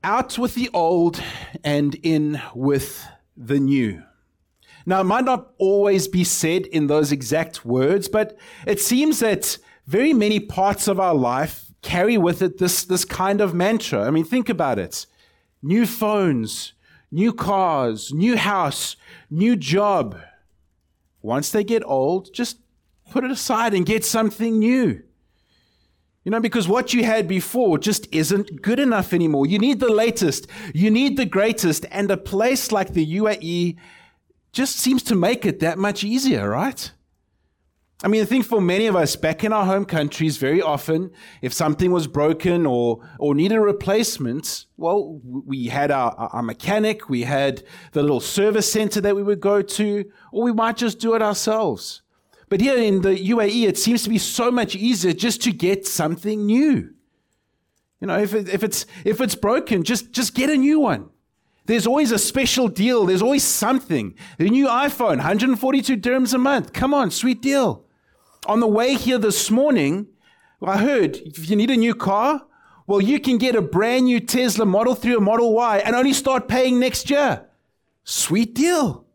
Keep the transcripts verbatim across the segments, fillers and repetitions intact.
out with the old and in with the new. Now, it might not always be said in those exact words, but it seems that very many parts of our life carry with it this, this kind of mantra. I mean, think about it. New phones, new cars, new house, new job. Once they get old, just put it aside and get something new. You know, because what you had before just isn't good enough anymore. You need the latest. You need the greatest. And a place like the U A E just seems to make it that much easier, right? I mean, I think for many of us back in our home countries, very often, if something was broken or or needed a replacement, well, we had our, our mechanic, we had the little service center that we would go to, or we might just do it ourselves. But here in the U A E, it seems to be so much easier just to get something new. You know, if it, if it's if it's broken, just just get a new one. There's always a special deal. There's always something. The new iPhone, one hundred forty-two dirhams a month. Come on, sweet deal. On the way here this morning, I heard if you need a new car, well, you can get a brand new Tesla Model three or Model Y and only start paying next year. Sweet deal.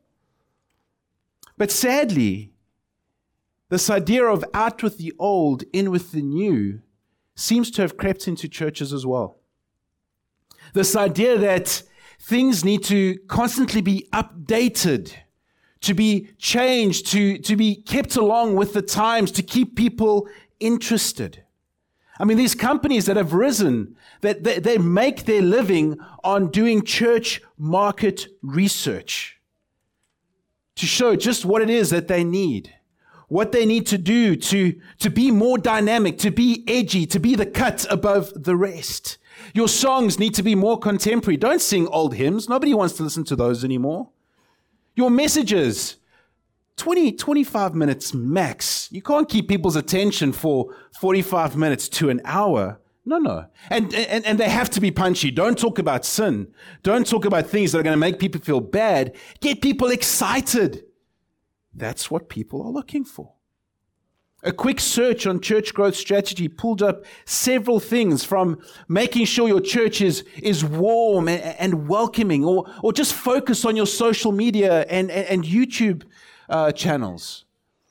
But sadly, this idea of out with the old, in with the new, seems to have crept into churches as well. This idea that things need to constantly be updated, to be changed, to, to be kept along with the times, to keep people interested. I mean, these companies that have risen, that they, they make their living on doing church market research to show just what it is that they need, what they need to do to, to be more dynamic, to be edgy, to be the cut above the rest. Your songs need to be more contemporary. Don't sing old hymns. Nobody wants to listen to those anymore. Your messages, twenty, twenty-five minutes max. You can't keep people's attention for forty-five minutes to an hour. No, no. And, and, and they have to be punchy. Don't talk about sin. Don't talk about things that are going to make people feel bad. Get people excited. That's what people are looking for. A quick search on Church Growth Strategy pulled up several things from making sure your church is, is warm and, and welcoming, or, or just focus on your social media and, and, and YouTube uh, channels.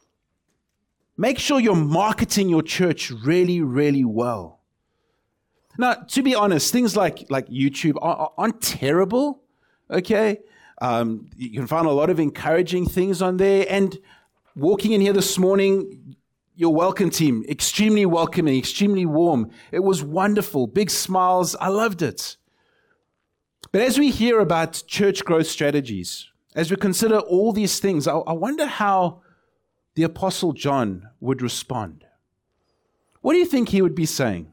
Make sure you're marketing your church really, really well. Now, to be honest, things like, like YouTube are, aren't terrible, okay? Um, you can find a lot of encouraging things on there. And walking in here this morning, your welcome team, extremely welcoming, extremely warm. It was wonderful. Big smiles. I loved it. But as we hear about church growth strategies, as we consider all these things, I, I wonder how the Apostle John would respond. What do you think he would be saying?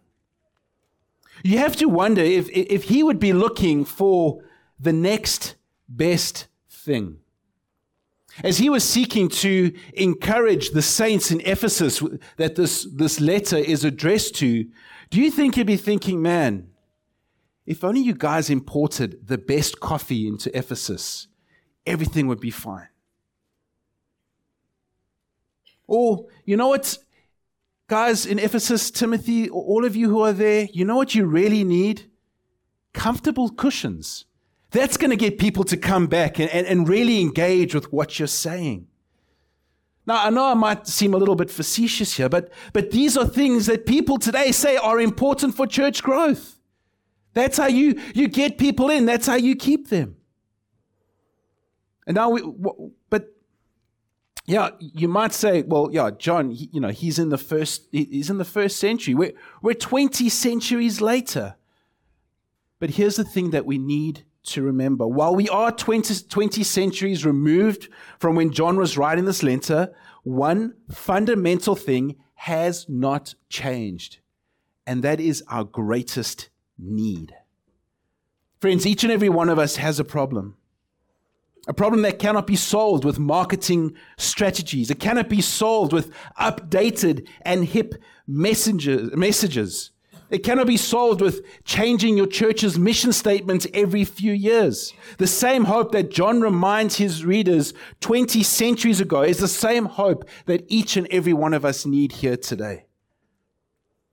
You have to wonder if, if he would be looking for the next best thing. As he was seeking to encourage the saints in Ephesus that this, this letter is addressed to, do you think he'd be thinking, man, if only you guys imported the best coffee into Ephesus, everything would be fine? Or, you know what, guys in Ephesus, Timothy, all of you who are there, you know what you really need? Comfortable cushions. That's going to get people to come back and, and, and really engage with what you're saying. Now, I know I might seem a little bit facetious here, but, but these are things that people today say are important for church growth. That's how you, you get people in. That's how you keep them. And now, we, but yeah, you might say, well, yeah, John, he, you know, he's in the first, he's in the first century. We're, we're twenty centuries later. But here's the thing that we need to remember. While we are twenty, twenty centuries removed from when John was writing this letter, one fundamental thing has not changed, and that is our greatest need. Friends, each and every one of us has a problem. A problem that cannot be solved with marketing strategies. It cannot be solved with updated and hip messages. messages. It cannot be solved with changing your church's mission statement every few years. The same hope that John reminds his readers twenty centuries ago is the same hope that each and every one of us need here today.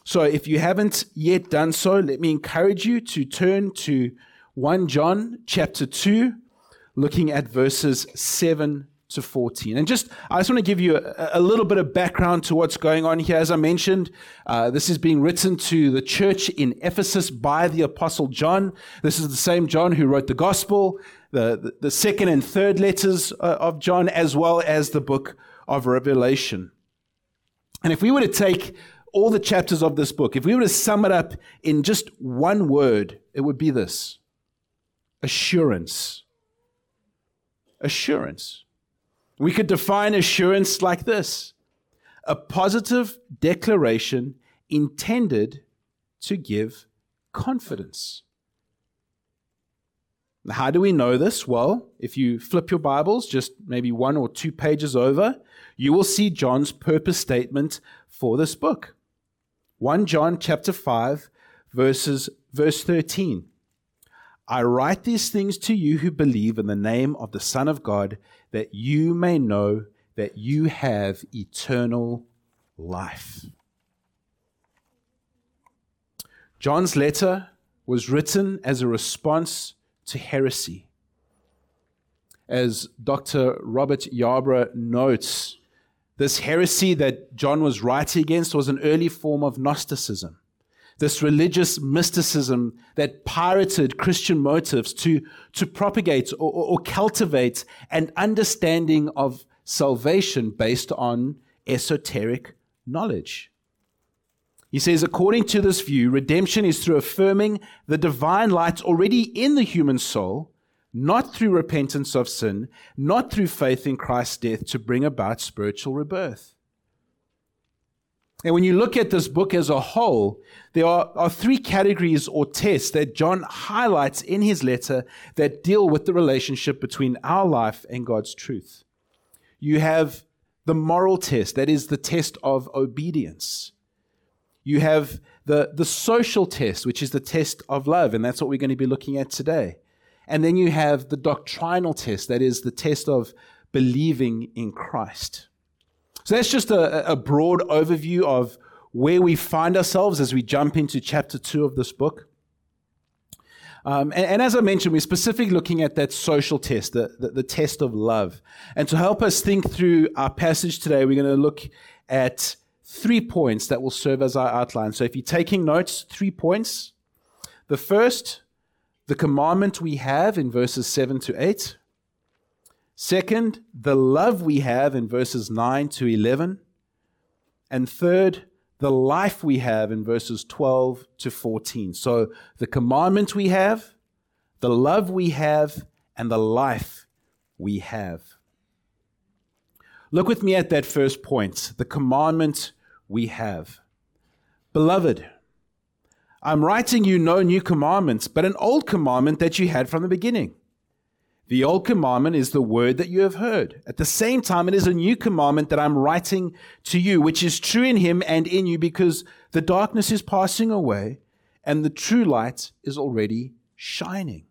So if you haven't yet done so, let me encourage you to turn to First John chapter two, looking at verses seven to fourteen. And just, I just want to give you a, a little bit of background to what's going on here. As I mentioned, uh, this is being written to the church in Ephesus by the Apostle John. This is the same John who wrote the gospel, the, the, the second and third letters uh, of John, as well as the book of Revelation. And if we were to take all the chapters of this book, if we were to sum it up in just one word, it would be this: assurance. Assurance. We could define assurance like this: a positive declaration intended to give confidence. How do we know this? Well, if you flip your Bibles just maybe one or two pages over, you will see John's purpose statement for this book. First John chapter five, verses, verse thirteen. I write these things to you who believe in the name of the Son of God, that you may know that you have eternal life. John's letter was written as a response to heresy. As Doctor Robert Yarbrough notes, this heresy that John was writing against was an early form of Gnosticism, this religious mysticism that pirated Christian motives to, to propagate or, or, or cultivate an understanding of salvation based on esoteric knowledge. He says, according to this view, redemption is through affirming the divine light already in the human soul, not through repentance of sin, not through faith in Christ's death to bring about spiritual rebirth. And when you look at this book as a whole, there are, are three categories or tests that John highlights in his letter that deal with the relationship between our life and God's truth. You have the moral test, that is the test of obedience. You have the, the social test, which is the test of love, and that's what we're going to be looking at today. And then you have the doctrinal test, that is the test of believing in Christ. So that's just a, a broad overview of where we find ourselves as we jump into chapter two of this book. Um, and, and as I mentioned, we're specifically looking at that social test, the, the, the test of love. And to help us think through our passage today, we're going to look at three points that will serve as our outline. So if you're taking notes, three points. The first, the commandment we have in verses seven to eight. Second, the love we have in verses nine to eleven. And third, the life we have in verses twelve to fourteen. So the commandment we have, the love we have, and the life we have. Look with me at that first point, the commandment we have. Beloved, I'm writing you no new commandments, but an old commandment that you had from the beginning. The old commandment is the word that you have heard. At the same time, it is a new commandment that I'm writing to you, which is true in him and in you, because the darkness is passing away and the true light is already shining.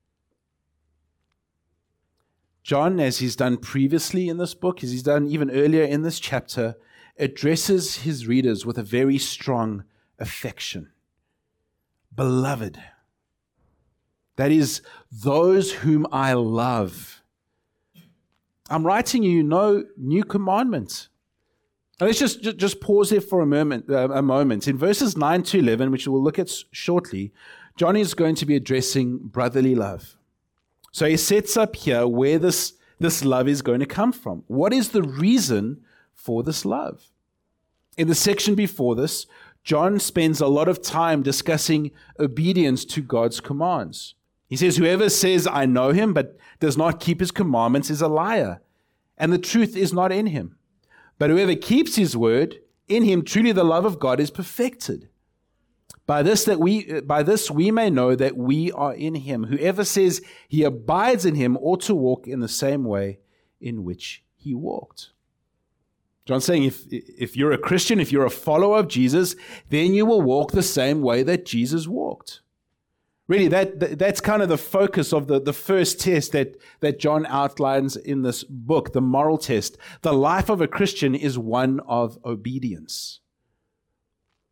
John, as he's done previously in this book, as he's done even earlier in this chapter, addresses his readers with a very strong affection. Beloved. That is, those whom I love. I'm writing you no new commandments. Now let's just, just, just pause there for a moment, uh, a moment. In verses nine to eleven, which we'll look at shortly, John is going to be addressing brotherly love. So he sets up here where this, this love is going to come from. What is the reason for this love? In the section before this, John spends a lot of time discussing obedience to God's commands. He says, whoever says, I know him, but does not keep his commandments is a liar, and the truth is not in him. But whoever keeps his word, in him truly the love of God is perfected. By this that we, by this we may know that we are in him. Whoever says he abides in him ought to walk in the same way in which he walked. John's saying if, if you're a Christian, if you're a follower of Jesus, then you will walk the same way that Jesus walked. Really, that, that that's kind of the focus of the, the first test that, that John outlines in this book, the moral test. The life of a Christian is one of obedience.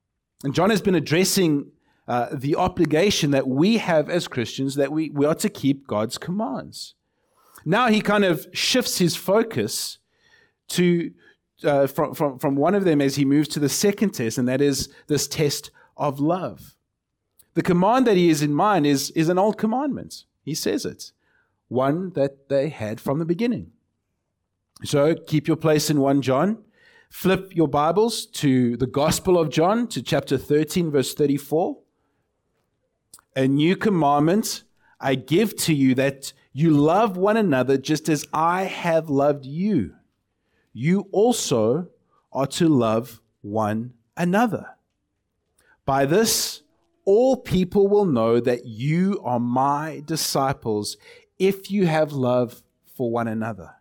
And John has been addressing uh, the obligation that we have as Christians, that we, we are to keep God's commands. Now he kind of shifts his focus to uh, from, from, from one of them as he moves to the second test, and that is this test of love. The command that he has in mind is, is an old commandment. He says it, one that they had from the beginning. So keep your place in First John. Flip your Bibles to the Gospel of John, to chapter thirteen, verse thirty-four. A new commandment I give to you, that you love one another just as I have loved you. You also are to love one another. By this, all people will know that you are my disciples if you have love for one another.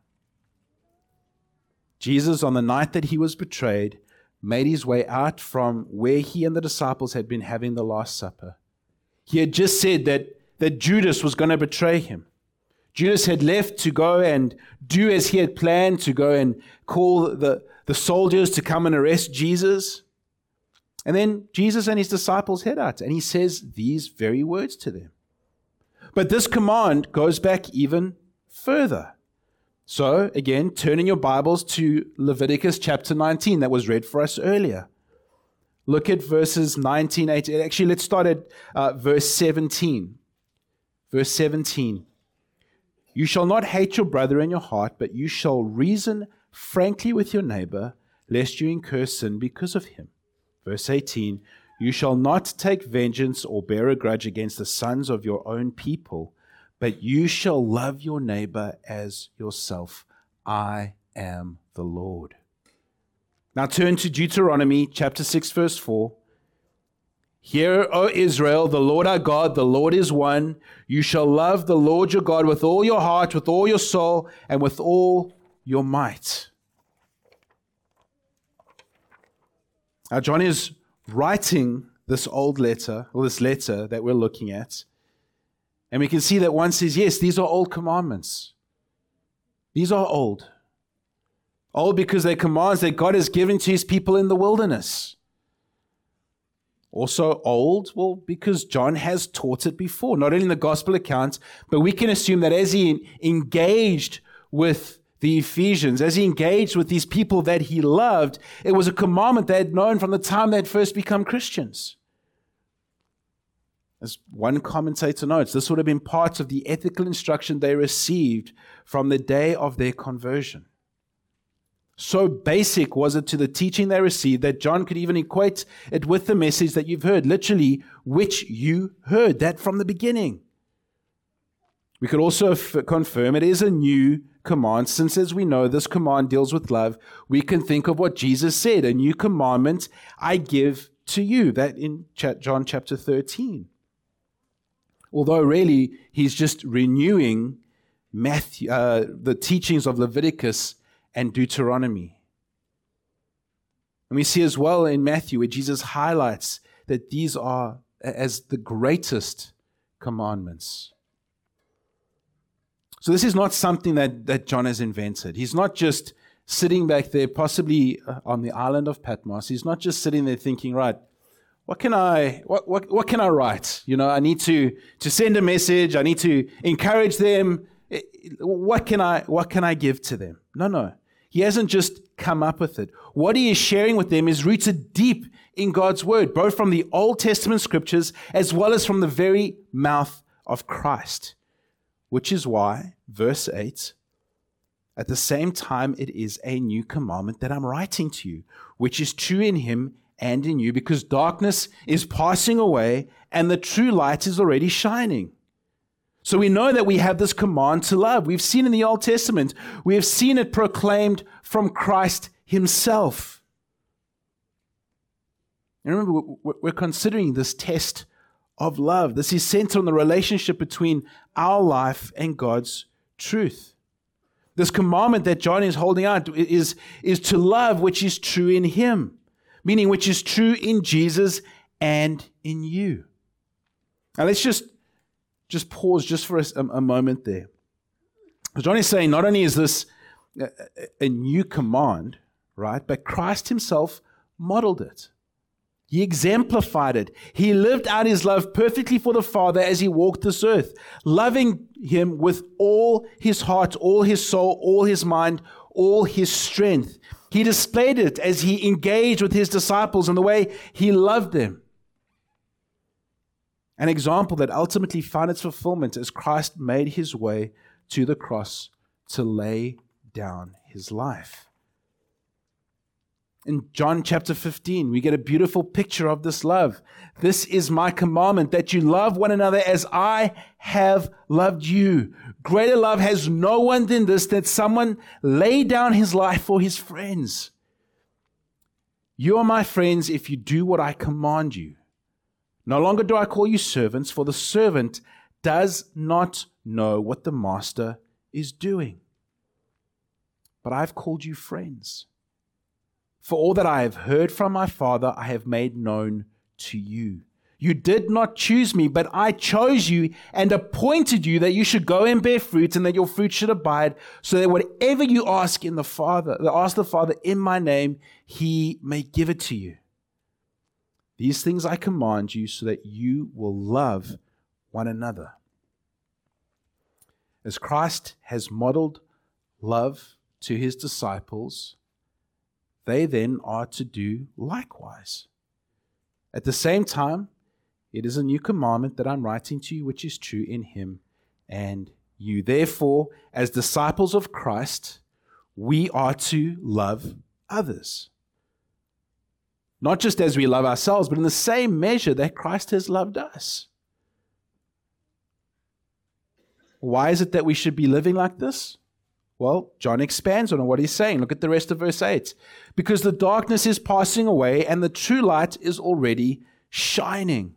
Jesus, on the night that he was betrayed, made his way out from where he and the disciples had been having the Last Supper. He had just said that, that Judas was going to betray him. Judas had left to go and do as he had planned, to go and call the, the soldiers to come and arrest Jesus. And then Jesus and his disciples head out, and he says these very words to them. But this command goes back even further. So, again, turn in your Bibles to Leviticus chapter nineteen that was read for us earlier. Look at verses nineteen, eighteen. Actually, let's start at uh, verse seventeen. Verse seventeen. You shall not hate your brother in your heart, but you shall reason frankly with your neighbor, lest you incur sin because of him. Verse eighteen. You shall not take vengeance or bear a grudge against the sons of your own people, but you shall love your neighbor as yourself. I am the Lord. Now turn to Deuteronomy chapter six, verse four. Hear, O Israel, the Lord our God, the Lord is one. You shall love the Lord your God with all your heart, with all your soul, and with all your might. Now John is writing this old letter, or this letter that we're looking at. And we can see that one says, yes, these are old commandments. These are old. Old because they're commands that God has given to his people in the wilderness. Also old, well, because John has taught it before, not only in the gospel account, but we can assume that as he engaged with the Ephesians, as he engaged with these people that he loved, it was a commandment they had known from the time they had first become Christians. As one commentator notes, this would have been part of the ethical instruction they received from the day of their conversion. So basic was it to the teaching they received that John could even equate it with the message that you've heard, literally, which you heard, that from the beginning. We could also f- confirm it is a new command, since as we know this command deals with love, we can think of what Jesus said, a new commandment I give to you, that in John chapter thirteen. Although really he's just renewing Matthew, uh, the teachings of Leviticus and Deuteronomy. And we see as well in Matthew where Jesus highlights that these are as the greatest commandments. So this is not something that, that John has invented. He's not just sitting back there, possibly on the island of Patmos. He's not just sitting there thinking, right, what can I what, what, what can I write? You know, I need to, to send a message. I need to encourage them. What can I what can I give to them? No, no. He hasn't just come up with it. What he is sharing with them is rooted deep in God's word, both from the Old Testament scriptures as well as from the very mouth of Christ. Which is why, verse eight, at the same time it is a new commandment that I'm writing to you, which is true in him and in you, because darkness is passing away and the true light is already shining. So we know that we have this command to love. We've seen in the Old Testament, we have seen it proclaimed from Christ himself. And remember, we're considering this test of love. This is centered on the relationship between our life and God's truth. This commandment that John is holding out is, is to love which is true in him, meaning which is true in Jesus and in you. Now let's just Just pause just for a, a moment there. John is saying not only is this a, a new command, right, but Christ himself modeled it. He exemplified it. He lived out his love perfectly for the Father as he walked this earth, loving him with all his heart, all his soul, all his mind, all his strength. He displayed it as he engaged with his disciples and the way he loved them. An example that ultimately found its fulfillment as Christ made his way to the cross to lay down his life. In John chapter fifteen, we get a beautiful picture of this love. This is my commandment, that you love one another as I have loved you. Greater love has no one than this, that someone lay down his life for his friends. You are my friends if you do what I command you. No longer do I call you servants, for the servant does not know what the master is doing. But I have called you friends. For all that I have heard from my Father, I have made known to you. You did not choose me, but I chose you and appointed you that you should go and bear fruit, and that your fruit should abide, so that whatever you ask in the Father, ask the Father in my name, he may give it to you. These things I command you, so that you will love one another. As Christ has modeled love to his disciples, they then are to do likewise. At the same time, it is a new commandment that I'm writing to you, which is true in him and you. Therefore, as disciples of Christ, we are to love others. Not just as we love ourselves, but in the same measure that Christ has loved us. Why is it that we should be living like this? Well, John expands on what he's saying. Look at the rest of verse eight. Because the darkness is passing away and the true light is already shining.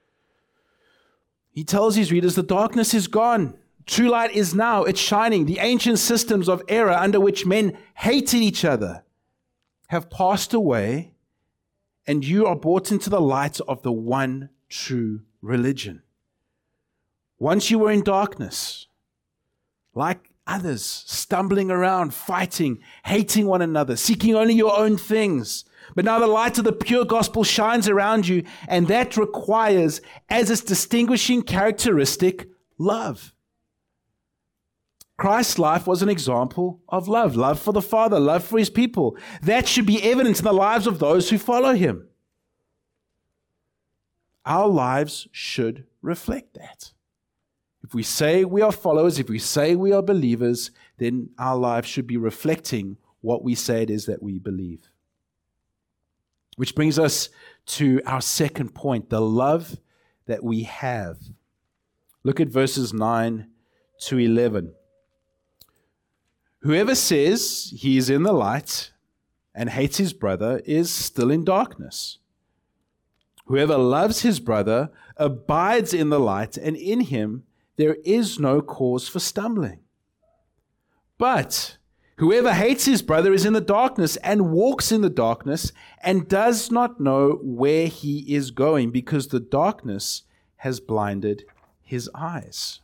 He tells his readers the darkness is gone. True light is now. It's shining. The ancient systems of error under which men hated each other have passed away, and you are brought into the light of the one true religion. Once you were in darkness, like others, stumbling around, fighting, hating one another, seeking only your own things. But now the light of the pure gospel shines around you, and that requires, as its distinguishing characteristic, love. Christ's life was an example of love, love for the Father, love for his people. That should be evident in the lives of those who follow him. Our lives should reflect that. If we say we are followers, if we say we are believers, then our lives should be reflecting what we say it is that we believe. Which brings us to our second point, the love that we have. Look at verses nine to eleven. Whoever says he is in the light and hates his brother is still in darkness. Whoever loves his brother abides in the light, and in him there is no cause for stumbling. But whoever hates his brother is in the darkness and walks in the darkness and does not know where he is going, because the darkness has blinded his eyes.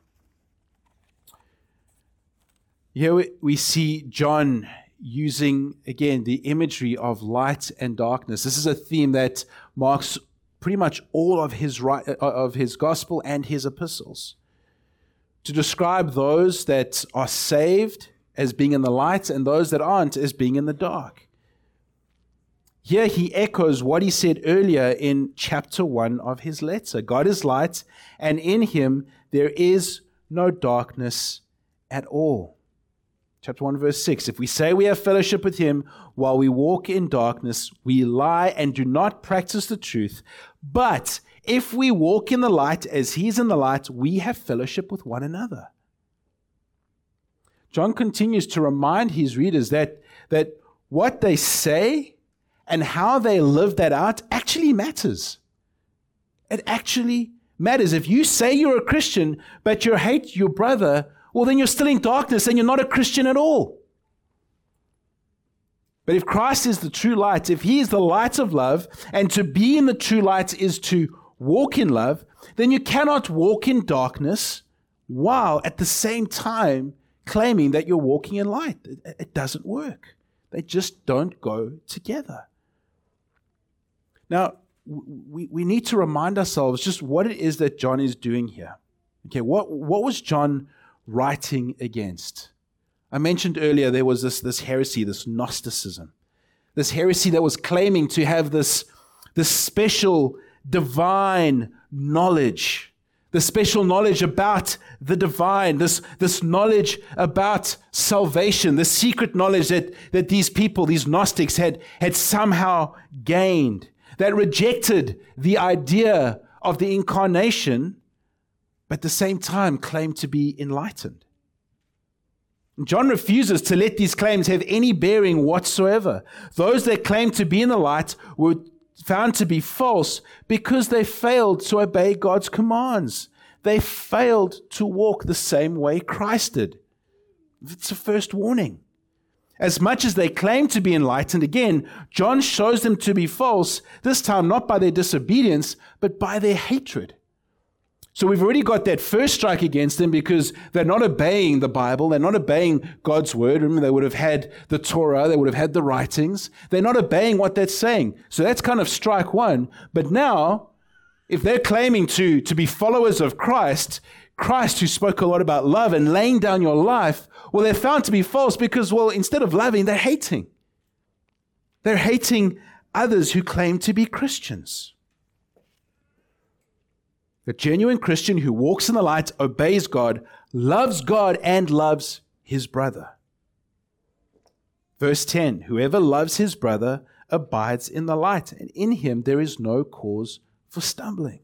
Here we see John using, again, the imagery of light and darkness. This is a theme that marks pretty much all of his, of his gospel and his epistles, to describe those that are saved as being in the light and those that aren't as being in the dark. Here he echoes what he said earlier in chapter one of his letter. God is light, and in him there is no darkness at all. Chapter one, verse six, if we say we have fellowship with him while we walk in darkness, we lie and do not practice the truth. But if we walk in the light as he is in the light, we have fellowship with one another. John continues to remind his readers that, that what they say and how they live that out actually matters. It actually matters. If you say you're a Christian, but you hate your brother, well, then you're still in darkness and you're not a Christian at all. But if Christ is the true light, if he is the light of love, and to be in the true light is to walk in love, then you cannot walk in darkness while at the same time claiming that you're walking in light. It, it doesn't work. They just don't go together. Now, we, we need to remind ourselves just what it is that John is doing here. Okay, what, what was John writing against? I mentioned earlier there was this, this heresy, this Gnosticism, this heresy that was claiming to have this, this special divine knowledge, the special knowledge about the divine, this, this knowledge about salvation, the secret knowledge that, that these people, these Gnostics, had, had somehow gained, that rejected the idea of the incarnation, but at the same time claimed to be enlightened. John refuses to let these claims have any bearing whatsoever. Those that claim to be in the light were found to be false because they failed to obey God's commands. They failed to walk the same way Christ did. It's a first warning. As much as they claim to be enlightened, again, John shows them to be false, this time not by their disobedience, but by their hatred. So we've already got that first strike against them because they're not obeying the Bible. They're not obeying God's word. Remember, they would have had the Torah. They would have had the writings. They're not obeying what that's saying. So that's kind of strike one. But now, if they're claiming to, to be followers of Christ, Christ who spoke a lot about love and laying down your life, well, they're found to be false because, well, instead of loving, they're hating. They're hating others who claim to be Christians. A genuine Christian who walks in the light, obeys God, loves God, and loves his brother. Verse ten, whoever loves his brother abides in the light, and in him there is no cause for stumbling.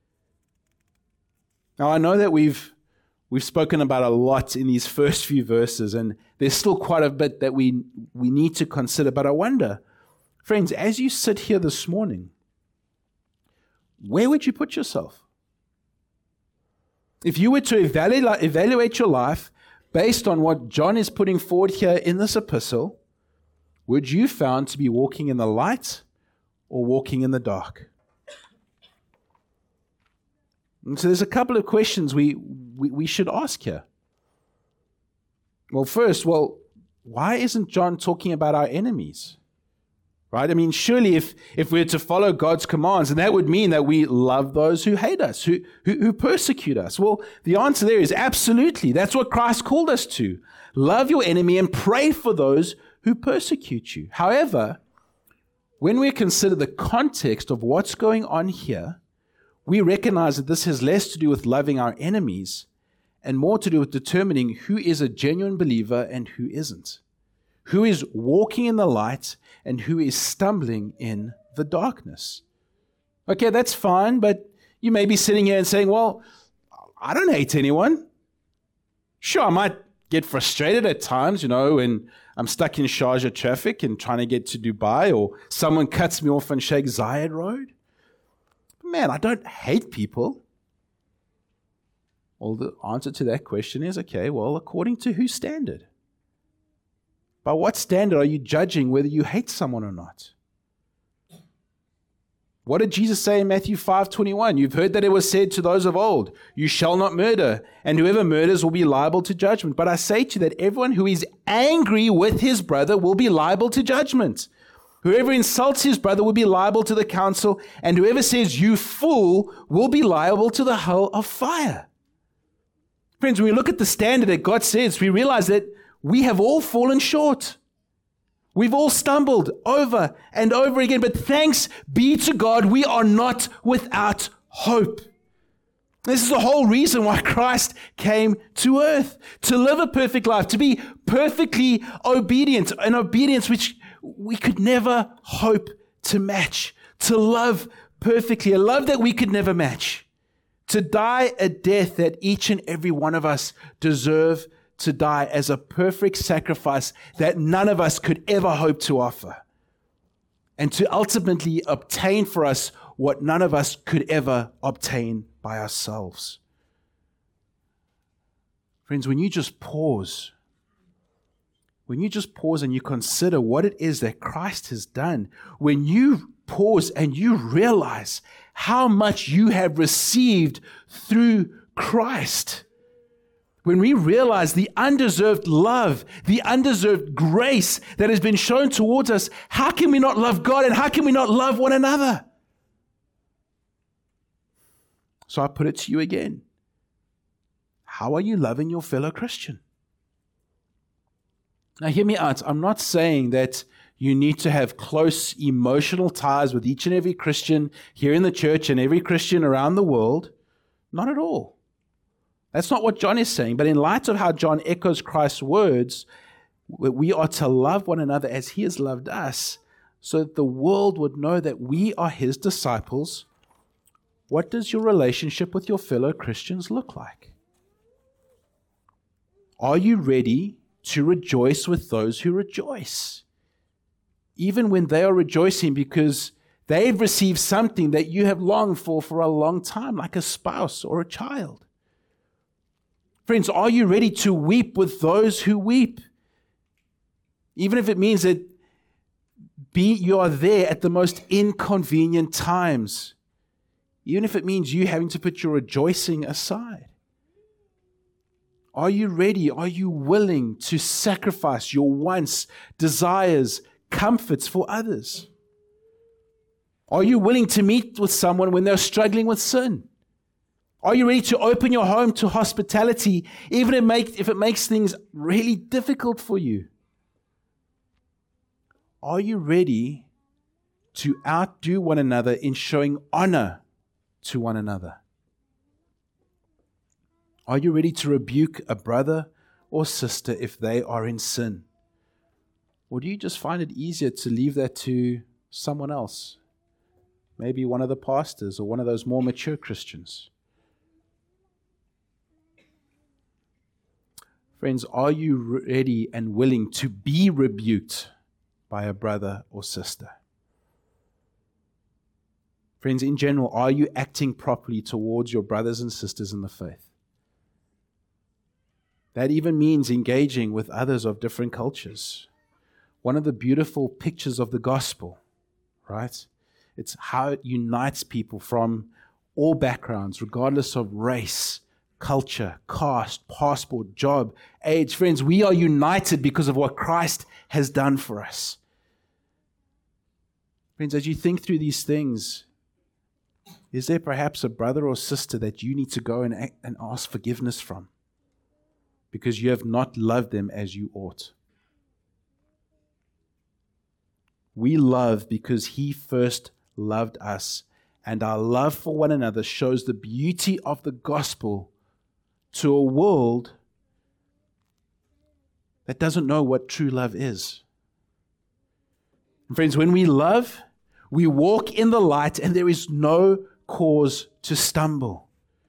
Now, I know that we've we've spoken about a lot in these first few verses, and there's still quite a bit that we, we need to consider, but I wonder, friends, as you sit here this morning, where would you put yourself? If you were to evaluate, evaluate your life based on what John is putting forward here in this epistle, would you found to be walking in the light or walking in the dark? And so there's a couple of questions we, we, we should ask here. Well, first, well, why isn't John talking about our enemies? Right? I mean, surely if, if we're to follow God's commands, and that would mean that we love those who hate us, who, who, who persecute us. Well, the answer there is absolutely. That's what Christ called us to. Love your enemy and pray for those who persecute you. However, when we consider the context of what's going on here, we recognize that this has less to do with loving our enemies and more to do with determining who is a genuine believer and who isn't. Who is walking in the light and who is stumbling in the darkness. Okay, that's fine, but you may be sitting here and saying, well, I don't hate anyone. Sure, I might get frustrated at times, you know, when I'm stuck in Sharjah traffic and trying to get to Dubai, or someone cuts me off on Sheikh Zayed Road. Man, I don't hate people. Well, the answer to that question is, okay, well, according to whose standard? By what standard are you judging whether you hate someone or not? What did Jesus say in Matthew five twenty-one? You've heard that it was said to those of old, you shall not murder, and whoever murders will be liable to judgment. But I say to you that everyone who is angry with his brother will be liable to judgment. Whoever insults his brother will be liable to the council, and whoever says, you fool, will be liable to the hell of fire. Friends, when we look at the standard that God says, we realize that we have all fallen short. We've all stumbled over and over again, but thanks be to God, we are not without hope. This is the whole reason why Christ came to earth, to live a perfect life, to be perfectly obedient, an obedience which we could never hope to match, to love perfectly, a love that we could never match, to die a death that each and every one of us deserve to die as a perfect sacrifice that none of us could ever hope to offer, and to ultimately obtain for us what none of us could ever obtain by ourselves. Friends, when you just pause, when you just pause and you consider what it is that Christ has done, when you pause and you realize how much you have received through Christ, when we realize the undeserved love, the undeserved grace that has been shown towards us, how can we not love God and how can we not love one another? So I put it to you again. How are you loving your fellow Christian? Now hear me out. I'm not saying that you need to have close emotional ties with each and every Christian here in the church and every Christian around the world. Not at all. That's not what John is saying. But in light of how John echoes Christ's words, we are to love one another as he has loved us, so that the world would know that we are his disciples. What does your relationship with your fellow Christians look like? Are you ready to rejoice with those who rejoice, even when they are rejoicing because they've received something that you have longed for for a long time, like a spouse or a child? Friends, are you ready to weep with those who weep? Even if it means that be, you are there at the most inconvenient times. Even if it means you having to put your rejoicing aside. Are you ready? Are you willing to sacrifice your wants, desires, comforts for others? Are you willing to meet with someone when they're struggling with sin? Are you ready to open your home to hospitality, even if it makes things really difficult for you? Are you ready to outdo one another in showing honor to one another? Are you ready to rebuke a brother or sister if they are in sin? Or do you just find it easier to leave that to someone else? Maybe one of the pastors or one of those more mature Christians. Friends, are you ready and willing to be rebuked by a brother or sister? Friends, in general, are you acting properly towards your brothers and sisters in the faith? That even means engaging with others of different cultures. One of the beautiful pictures of the gospel, right? It's how it unites people from all backgrounds, regardless of race, culture, caste, passport, job, age. Friends, we are united because of what Christ has done for us. Friends, as you think through these things, is there perhaps a brother or sister that you need to go and, act and ask forgiveness from because you have not loved them as you ought? We love because he first loved us, and our love for one another shows the beauty of the gospel to a world that doesn't know what true love is. And friends, when we love, we walk in the light and there is no cause to stumble.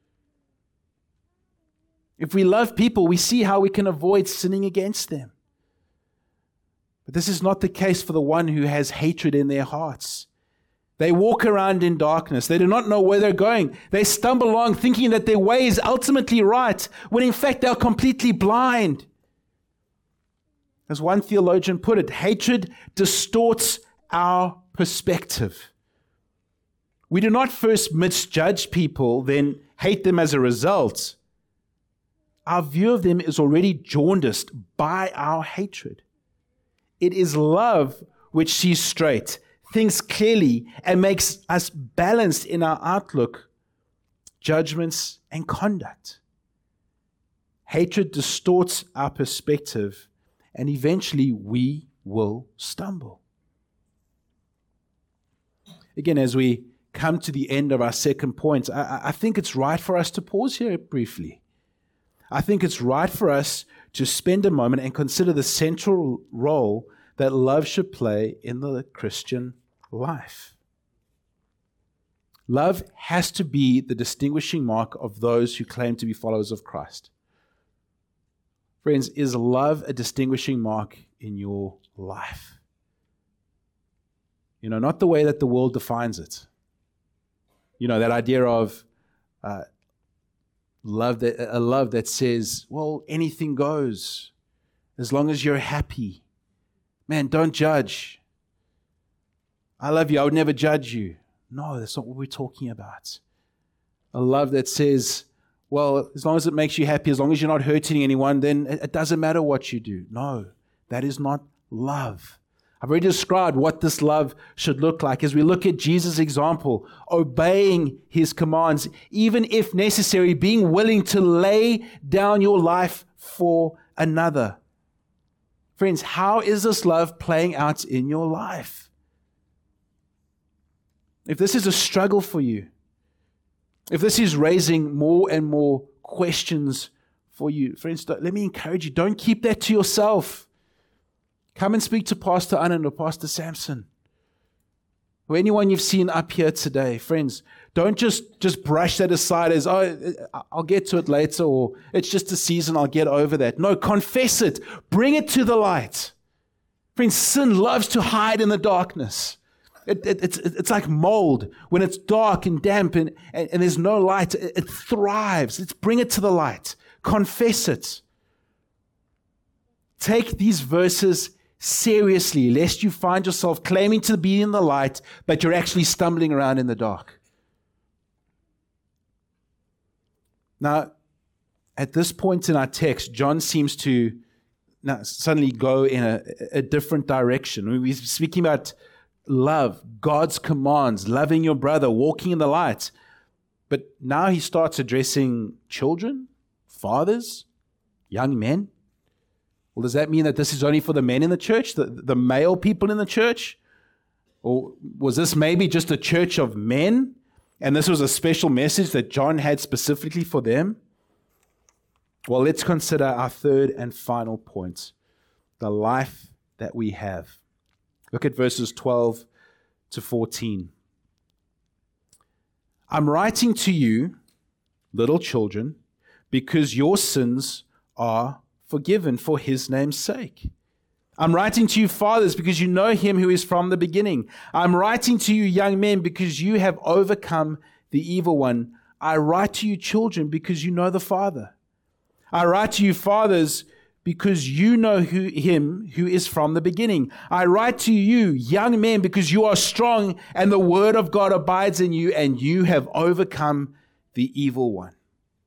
If we love people, we see how we can avoid sinning against them. But this is not the case for the one who has hatred in their hearts. They walk around in darkness. They do not know where they're going. They stumble along thinking that their way is ultimately right, when in fact they are completely blind. As one theologian put it, hatred distorts our perspective. We do not first misjudge people, then hate them as a result. Our view of them is already jaundiced by our hatred. It is love which sees straight, thinks clearly, and makes us balanced in our outlook, judgments, and conduct. Hatred distorts our perspective, and eventually we will stumble. Again, as we come to the end of our second point, I, I think it's right for us to pause here briefly. I think it's right for us to spend a moment and consider the central role that love should play in the Christian life. Love has to be the distinguishing mark of those who claim to be followers of Christ. Friends, is love a distinguishing mark in your life? You know, not the way that the world defines it. You know, that idea of uh, love that a love that says, well, anything goes as long as you're happy. Man, don't judge. I love you. I would never judge you. No, that's not what we're talking about. A love that says, well, as long as it makes you happy, as long as you're not hurting anyone, then it doesn't matter what you do. No, that is not love. I've already described what this love should look like as we look at Jesus' example, obeying his commands, even if necessary, being willing to lay down your life for another. Friends, how is this love playing out in your life? If this is a struggle for you, if this is raising more and more questions for you, friends, let me encourage you, don't keep that to yourself. Come and speak to Pastor Anand or Pastor Samson, or anyone you've seen up here today. Friends, don't just, just brush that aside as, oh, I'll get to it later, or it's just a season, I'll get over that. No, confess it. Bring it to the light. Friends, sin loves to hide in the darkness. It, it, it's, it's like mold. When it's dark and damp and, and, and there's no light, it, it thrives. Let's bring it to the light. Confess it. Take these verses seriously, lest you find yourself claiming to be in the light, but you're actually stumbling around in the dark. Now, at this point in our text, John seems to now suddenly go in a, a different direction. We're speaking about love, God's commands, loving your brother, walking in the light. But now he starts addressing children, fathers, young men. Well, does that mean that this is only for the men in the church, the, the male people in the church? Or was this maybe just a church of men, and this was a special message that John had specifically for them? Well, let's consider our third and final point, the life that we have. Look at verses twelve to fourteen. I'm writing to you, little children, because your sins are forgiven for his name's sake. I'm writing to you, fathers, because you know him who is from the beginning. I'm writing to you, young men, because you have overcome the evil one. I write to you, children, because you know the Father. I write to you, fathers, because you know who, him who is from the beginning. I write to you, young men, because you are strong and the word of God abides in you, and you have overcome the evil one.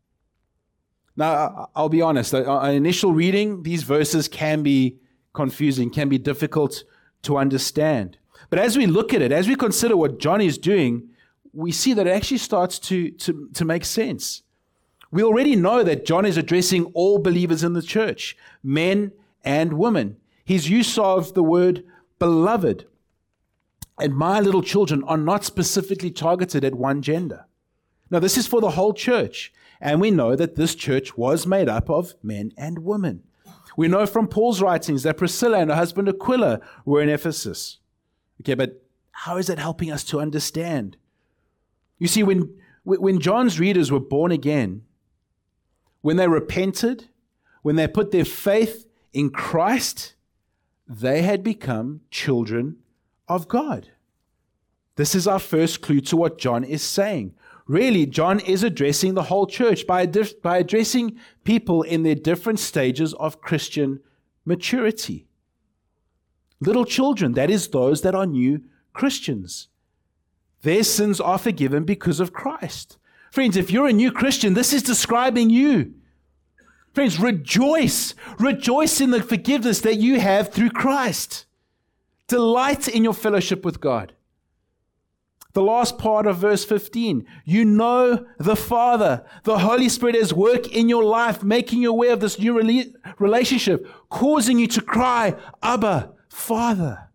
Now, I'll be honest, on initial reading, these verses can be confusing, can be difficult to understand. But as we look at it, as we consider what John is doing, we see that it actually starts to, to, to make sense. We already know that John is addressing all believers in the church, men and women. His use of the word beloved and my little children are not specifically targeted at one gender. Now, this is for the whole church. And we know that this church was made up of men and women. We know from Paul's writings that Priscilla and her husband Aquila were in Ephesus. Okay, but how is that helping us to understand? You see, when, when John's readers were born again, when they repented, when they put their faith in Christ, they had become children of God. This is our first clue to what John is saying. Really, John is addressing the whole church by, ad- by addressing people in their different stages of Christian maturity. Little children, that is those that are new Christians. Their sins are forgiven because of Christ. Friends, if you're a new Christian, this is describing you. Friends, rejoice. Rejoice in the forgiveness that you have through Christ. Delight in your fellowship with God. The last part of verse fifteen, you know the Father. The Holy Spirit is work in your life, making you aware of this new rela- relationship, causing you to cry, Abba, Father.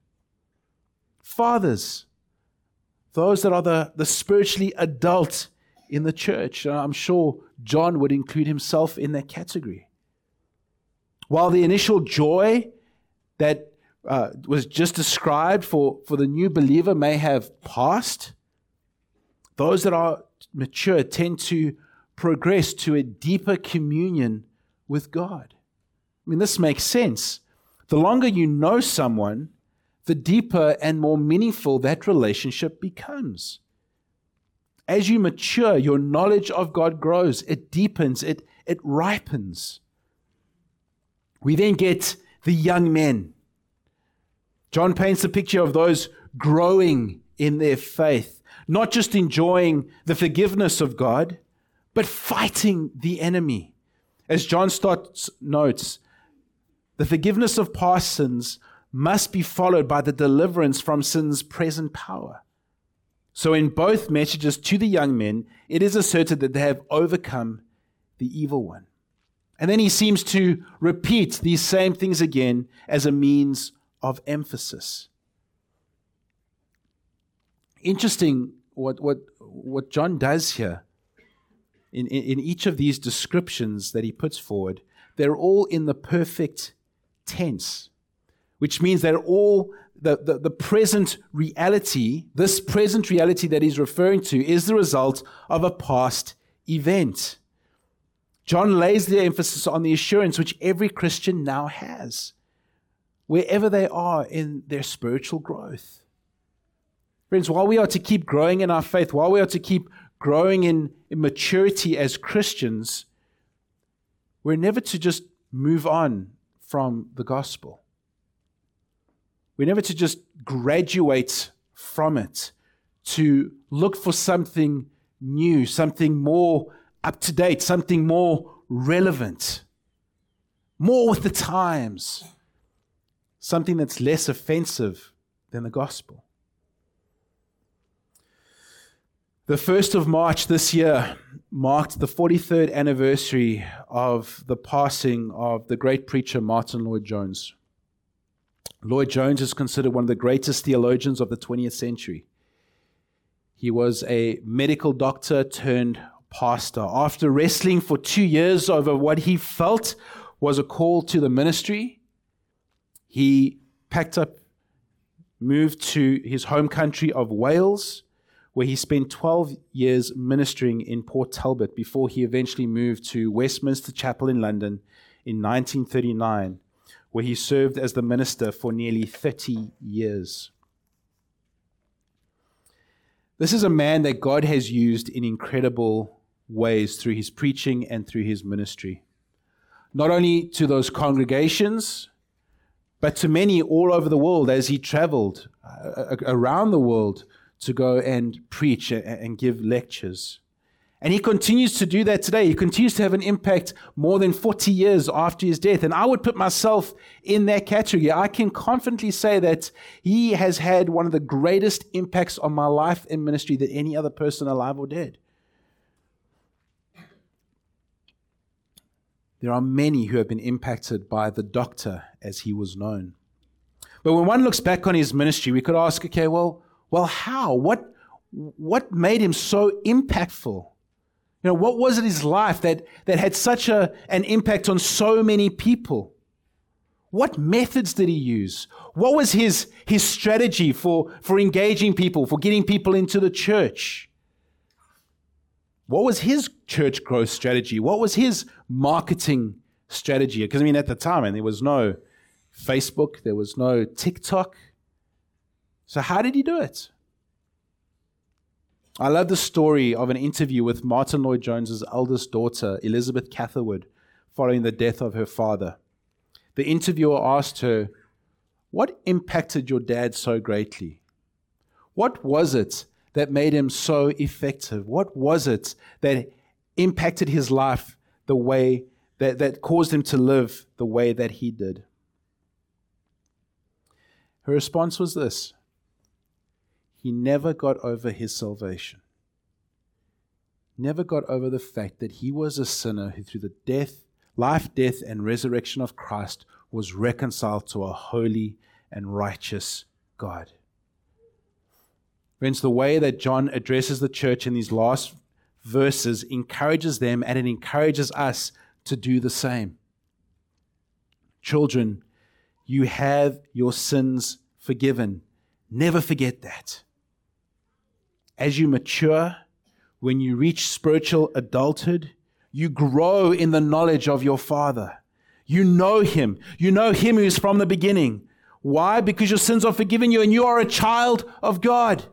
Fathers, those that are the, the spiritually adult in the church. I'm sure John would include himself in that category. While the initial joy that Uh, was just described for, for the new believer may have passed, those that are mature tend to progress to a deeper communion with God. I mean, this makes sense. The longer you know someone, the deeper and more meaningful that relationship becomes. As you mature, your knowledge of God grows. It deepens. It, it ripens. We then get the young men. John paints a picture of those growing in their faith, not just enjoying the forgiveness of God, but fighting the enemy. As John Stott notes, the forgiveness of past sins must be followed by the deliverance from sin's present power. So in both messages to the young men, it is asserted that they have overcome the evil one. And then he seems to repeat these same things again as a means of emphasis. Interesting what, what, what John does here. In, in, in each of these descriptions that he puts forward, they're all in the perfect tense, which means they're all the, the, the present reality, this present reality that he's referring to is the result of a past event. John lays the emphasis on the assurance which every Christian now has, wherever they are in their spiritual growth. Friends, while we are to keep growing in our faith, while we are to keep growing in, in maturity as Christians, we're never to just move on from the gospel. We're never to just graduate from it, to look for something new, something more up to date, something more relevant, more with the times, something that's less offensive than the gospel. The first of March this year marked the forty-third anniversary of the passing of the great preacher Martyn Lloyd-Jones. Lloyd-Jones is considered one of the greatest theologians of the twentieth century. He was a medical doctor turned pastor. After wrestling for two years over what he felt was a call to the ministry, he packed up, moved to his home country of Wales, where he spent twelve years ministering in Port Talbot before he eventually moved to Westminster Chapel in London in nineteen thirty-nine, where he served as the minister for nearly thirty years. This is a man that God has used in incredible ways through his preaching and through his ministry. Not only to those congregations, but to many all over the world as he traveled uh, around the world to go and preach and give lectures. And he continues to do that today. He continues to have an impact more than forty years after his death. And I would put myself in that category. I can confidently say that he has had one of the greatest impacts on my life and ministry than any other person alive or dead. There are many who have been impacted by the doctor as he was known. But when one looks back on his ministry, we could ask, okay, well, Well, how? What, what made him so impactful? You know, what was it in his life that, that had such a, an impact on so many people? What methods did he use? What was his, his strategy for, for engaging people, for getting people into the church? What was his church growth strategy? What was his marketing strategy? Because, I mean, at the time, and there was no Facebook, there was no TikTok. So how did he do it? I love the story of an interview with Martyn Lloyd-Jones' eldest daughter, Elizabeth Catherwood, following the death of her father. The interviewer asked her, "What impacted your dad so greatly? What was it that made him so effective? What was it that impacted his life the way that, that caused him to live the way that he did?" Her response was this: he never got over his salvation. Never got over the fact that he was a sinner who through the death, life, death, and resurrection of Christ was reconciled to a holy and righteous God. Friends, the way that John addresses the church in these last verses encourages them, and it encourages us to do the same. Children, you have your sins forgiven. Never forget that. As you mature, when you reach spiritual adulthood, you grow in the knowledge of your Father. You know Him. You know Him who is from the beginning. Why? Because your sins are forgiven you and you are a child of God.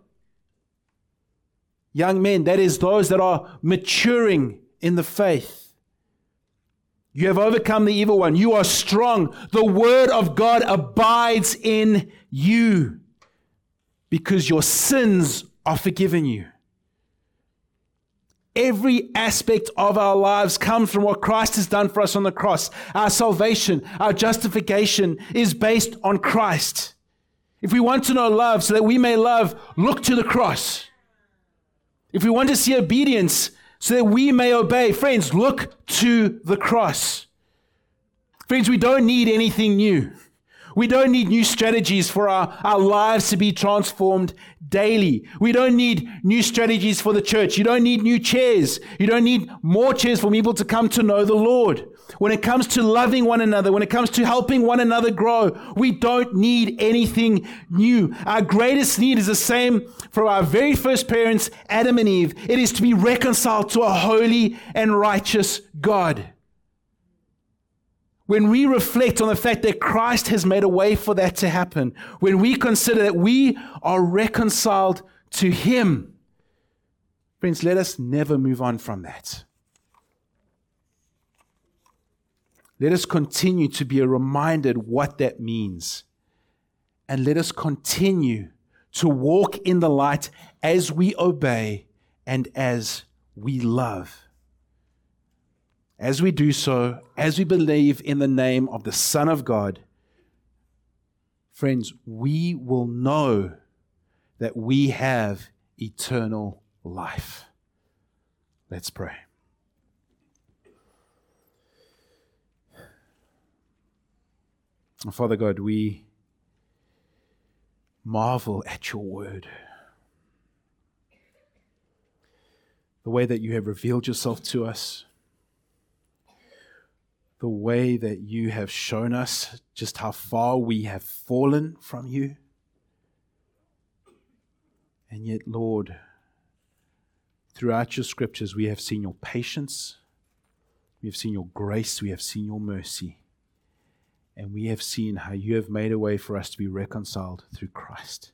Young men, that is those that are maturing in the faith. You have overcome the evil one. You are strong. The word of God abides in you because your sins are forgiven you. every aspect of our lives comes from what Christ has done for us on the cross. Our salvation, our justification is based on Christ. If we want to know love so that we may love, look to the cross. If we want to see obedience so that we may obey, friends, look to the cross. Friends, we don't need anything new. We don't need new strategies for our, our lives to be transformed daily. We don't need new strategies for the church. You don't need new chairs. You don't need more chairs for people to come to know the Lord. When it comes to loving one another, when it comes to helping one another grow, we don't need anything new. Our greatest need is the same for our very first parents, Adam and Eve. It is to be reconciled to a holy and righteous God. When we reflect on the fact that Christ has made a way for that to happen, when we consider that we are reconciled to Him, friends, let us never move on from that. Let us continue to be reminded what that means. And let us continue to walk in the light as we obey and as we love. As we do so, as we believe in the name of the Son of God, friends, we will know that we have eternal life. Let's pray. Father God, we marvel at your word. The way that you have revealed yourself to us. The way that you have shown us just how far we have fallen from you. And yet, Lord, throughout your scriptures, we have seen your patience, we have seen your grace, we have seen your mercy, and we have seen how you have made a way for us to be reconciled through Christ.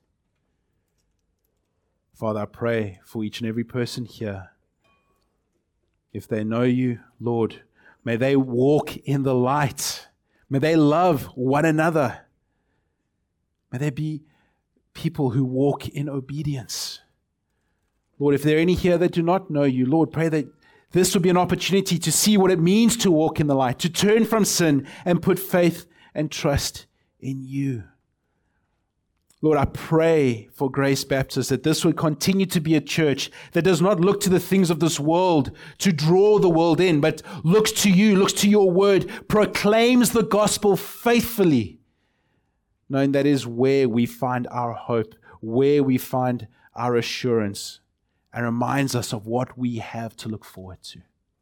Father, I pray for each and every person here. If they know you, Lord, may they walk in the light. May they love one another. May they be people who walk in obedience. Lord, if there are any here that do not know you, Lord, pray that this will be an opportunity to see what it means to walk in the light, to turn from sin and put faith and trust in you. Lord, I pray for Grace Baptist that this would continue to be a church that does not look to the things of this world to draw the world in, but looks to you, looks to your word, proclaims the gospel faithfully, knowing that is where we find our hope, where we find our assurance, and reminds us of what we have to look forward to.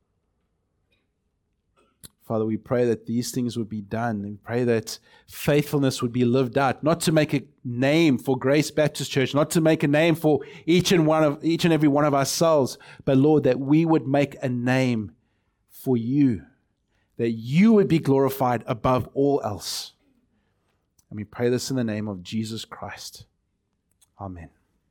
Father, we pray that these things would be done. We pray that faithfulness would be lived out, not to make a name for Grace Baptist Church, not to make a name for each and one of each and every one of ourselves, but Lord, that we would make a name for you, that you would be glorified above all else. And we pray this in the name of Jesus Christ. Amen.